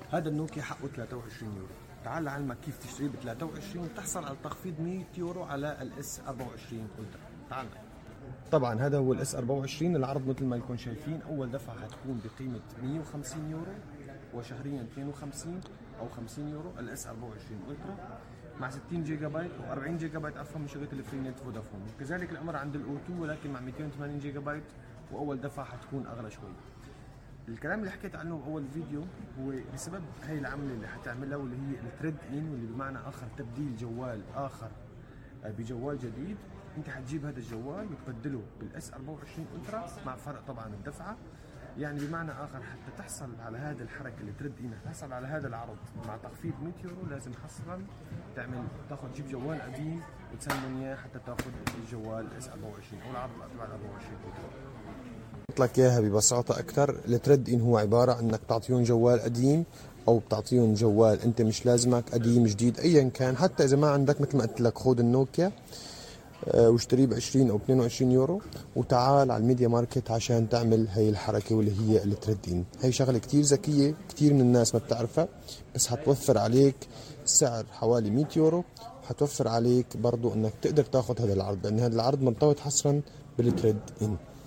هذا النوكيا حقه 23 يورو. تعال لعلمك كيف تشتريه ب 23 وتحصل على تخفيض 100 يورو على الاس 24 الترا. تعال. طبعا هذا هو الاس 24. العرض مثل ما لكم شايفين، اول دفعه حتكون بقيمه 150 يورو وشهريا 52 او 50 يورو. الاس 24 الترا مع 60 جيجا بايت و40 جيجا بايت عفوا من شغله الفري نت فودافون. وكذلك الامر عند الاو 2 ولكن مع 280 جيجا بايت، واول دفعه حتكون اغلى شوي. الكلام اللي حكيت عنه باول فيديو هو بسبب هاي العمله اللي حتعملها، واللي هي التريد ان، واللي بمعنى اخر تبديل جوال اخر بجوال جديد. انت حتجيب هذا الجوال وتبدله بالاس 24 الترا مع فرق طبعا الدفعه. يعني بمعنى اخر حتى تحصل على هذا الحركه اللي ترد ان، تحصل على هذا العرض مع تخفيض 100 يورو، لازم حصرا تاخذ تجيب جوال قديم وتسلمه اياه حتى تاخذ الجوال اس 24 او العرض تبع 24 الترا. قلت لك اياها ببساطه اكثر. الترد ان هو عباره عن انك تعطيهم جوال قديم او بتعطيهم جوال انت مش لازمك، قديم جديد ايا كان. حتى اذا ما عندك مثل ما قلت لك، خذ النوكيا واشتريه ب 20 او 22 يورو وتعال على الميديا ماركت عشان تعمل هي الحركه واللي هي التريدين. هي شغله كتير ذكيه، كتير من الناس ما بتعرفها، بس حتوفر عليك سعر حوالي 100 يورو، وحتوفر عليك برضو انك تقدر تاخذ هذا العرض، لان هذا العرض مرتبط حصرا بالتريد ان.